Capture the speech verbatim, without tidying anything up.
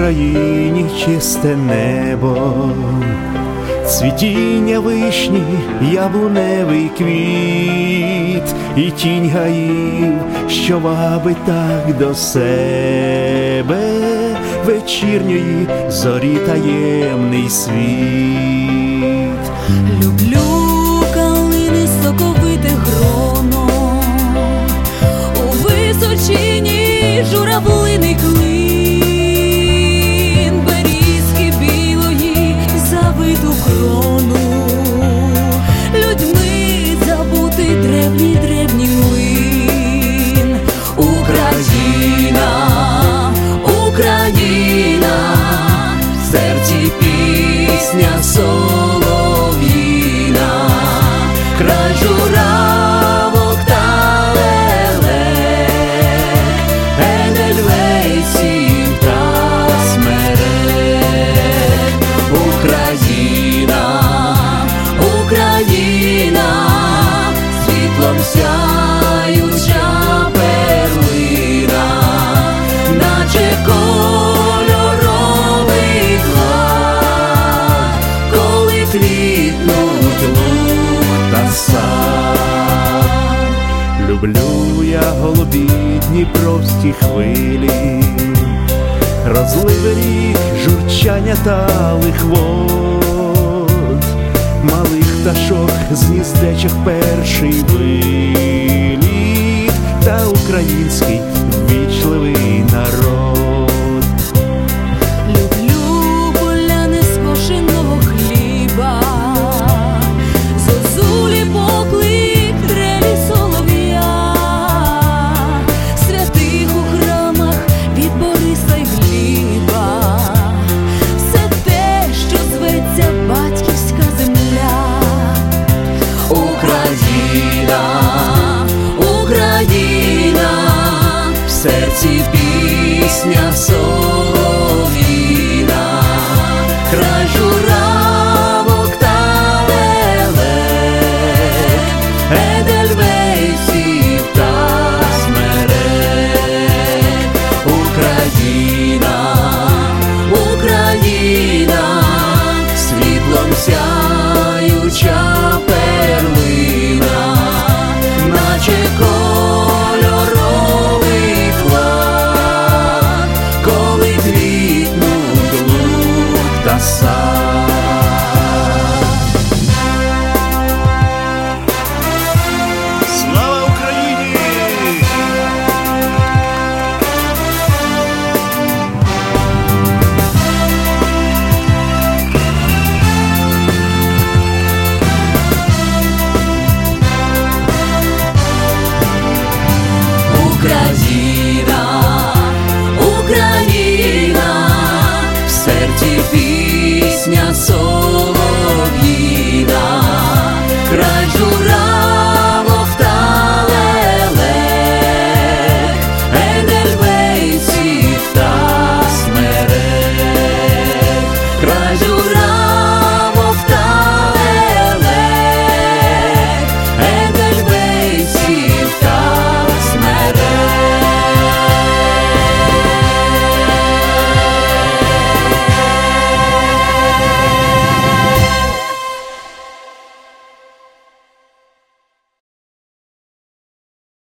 Україні чисте небо, цвітіння вишні, яблуневий квіт, і тінь гаїв, що вабить так до себе, вечірньої зорі таємний світ. Люблю калини соковите гроно, у височині журавлиний клин, берізки білої завиту крону, людьми забутий древній древній млин. Україна, Україна, в серці пісня солов'їна, край журавок та лелек, едельвейсів та смерек. Україна, Україна, світлом сяюча перлина, наче кольоровий клад, коли квітнуть луг та сад. Люблю я голубі дніпровські хвилі, розливи рік, журчання талих вод, малих пташок з гніздечок перший виліт, та український ввічливий народ. Люблю поля нескошеного хліба, зозулі поклик, трелі солов'я, святих у храмах від Бориса й Гліба, все те, що зветься батьківська земля. Україна, Україна, в серці пісня солов'їна,